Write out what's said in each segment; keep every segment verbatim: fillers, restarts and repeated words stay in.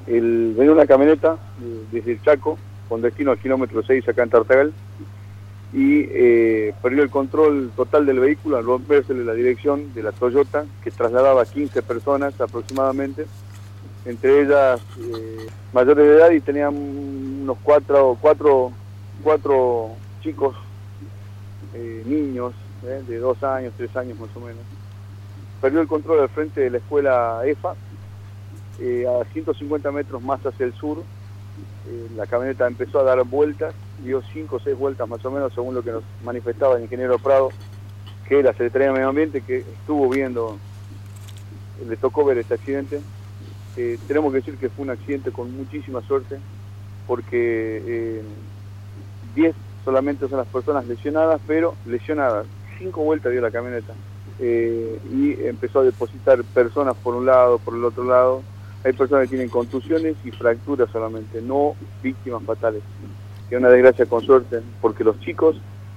el, venía una camioneta eh, desde el Chaco, con destino al kilómetro seis acá en Tartagal, y eh, perdió el control total del vehículo al rompérsele la dirección de la Toyota, que trasladaba quince personas aproximadamente, entre ellas eh, mayores de edad, y tenían unos cuatro, cuatro, cuatro chicos, eh, niños, eh, de dos años, tres años más o menos. Perdió el control al frente de la escuela E F A, eh, a ciento cincuenta metros más hacia el sur. Eh, la camioneta empezó a dar vueltas, dio cinco o seis vueltas más o menos, según lo que nos manifestaba el ingeniero Prado, que es la Secretaría de Medio Ambiente, que estuvo viendo, le tocó ver este accidente. Eh, tenemos que decir que fue un accidente con muchísima suerte, porque eh, diez solamente son las personas lesionadas, pero lesionadas, cinco vueltas dio la camioneta, eh, y empezó a depositar personas por un lado, por el otro lado. Hay personas que tienen contusiones y fracturas solamente, no víctimas fatales, que es una desgracia con suerte, porque los chicos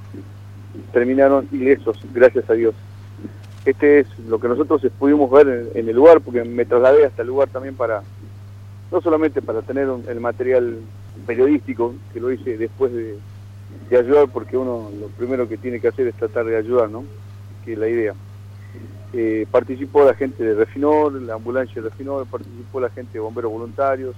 terminaron ilesos, gracias a Dios. Este es lo que nosotros pudimos ver en, en el lugar, porque me trasladé hasta el lugar también para, no solamente para tener un, el material periodístico, que lo hice después de, de ayudar, porque uno lo primero que tiene que hacer es tratar de ayudar, ¿no? Que es la idea. Eh, participó la gente de Refinor, la ambulancia de Refinor, participó la gente de bomberos voluntarios,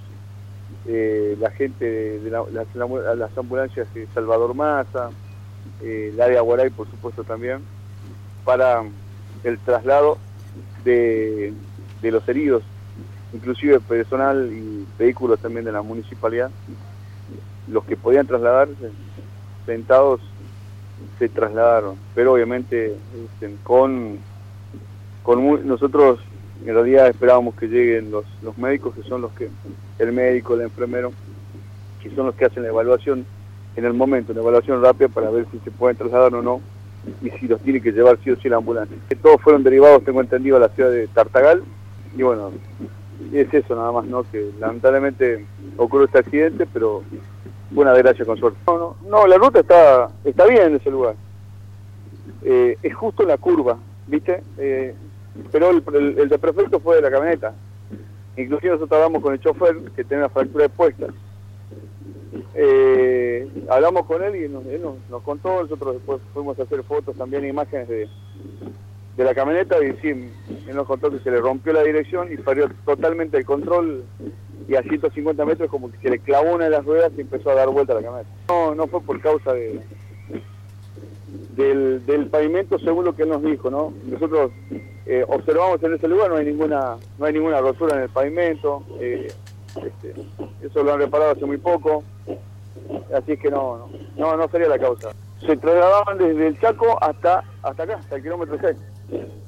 eh, la gente de, de la, la, la, las ambulancias de Salvador Massa, eh, la de Aguaray, por supuesto, también, para el traslado de, de los heridos, inclusive personal y vehículos también de la municipalidad. Los que podían trasladarse sentados se trasladaron, pero obviamente este, con, con muy, nosotros en realidad esperábamos que lleguen los, los médicos, que son los que, el médico, el enfermero, que son los que hacen la evaluación en el momento, una evaluación rápida para ver si se pueden trasladar o no, y si los tiene que llevar sí o sí la ambulancia. Todos fueron derivados, tengo entendido, a la ciudad de Tartagal, y bueno, es eso nada más, ¿no? Que lamentablemente ocurrió este accidente, pero fue una desgracia con suerte. No, no, no, la ruta está, está bien en ese lugar. Eh, es justo en la curva, ¿viste? Eh, pero el, el, el de prefecto fue de la camioneta. Inclusive nosotros hablamos con el chofer, que tenía una fractura expuesta. Eh, hablamos con él y nos, él nos, nos contó, nosotros después fuimos a hacer fotos, también imágenes de, de la camioneta, y sí, él nos contó que se le rompió la dirección y perdió totalmente el control, y a ciento cincuenta metros como que se le clavó una de las ruedas y empezó a dar vuelta a la camioneta. No, no fue por causa de, del, del pavimento, según lo que él nos dijo, ¿no? Nosotros eh, observamos en ese lugar, no hay ninguna, no hay ninguna rotura en el pavimento, eh, este, eso lo han reparado hace muy poco, así es que no, no, no, no sería la causa. Se trasladaban desde el Chaco hasta, hasta acá, hasta el kilómetro seis.